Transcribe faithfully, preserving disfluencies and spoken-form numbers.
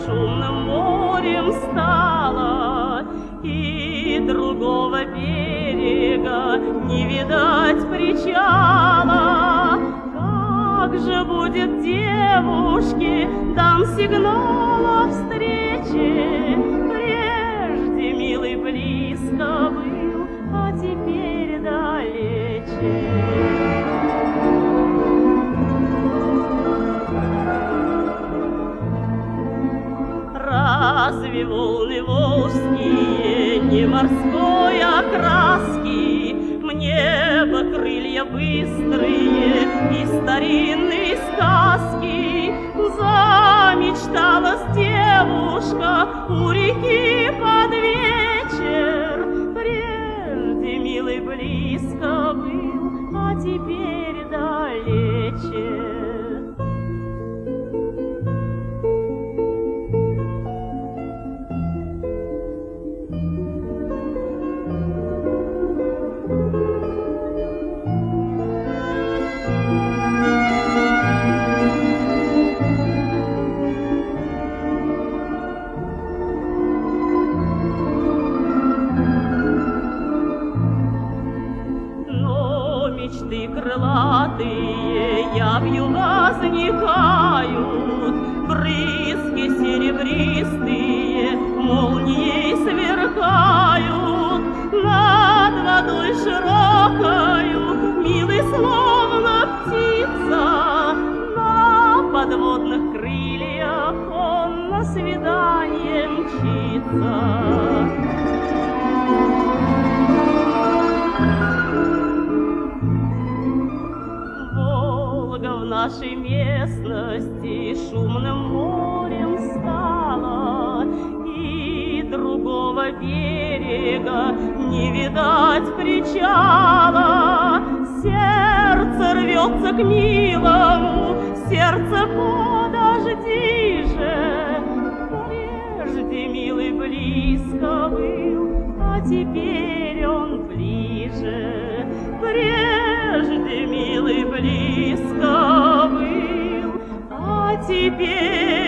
шумным морем стало, и другого берега не видать причала. Как же будет девушке дан сигнал о встрече? Прежде милый близко был, а теперь далече. Разве волны волжские не морской окраски? Мне бы крылья быстрые и старинные сказки. Замечталась девушка у реки под вечер. Прежде милый близко был, а теперь далече. Мечты крылатые явью возникают, брызги серебристые молнией сверкают. Над водой широкою милый словно птица, на подводных крыльях он на свидание мчится. В нашей местности шумным морем стало, и другого берега не видать причала. Сердце рвется к милому, сердце подожди же. Прежде милый близко был, а теперь он ближе. Прежде милый близко был, а теперь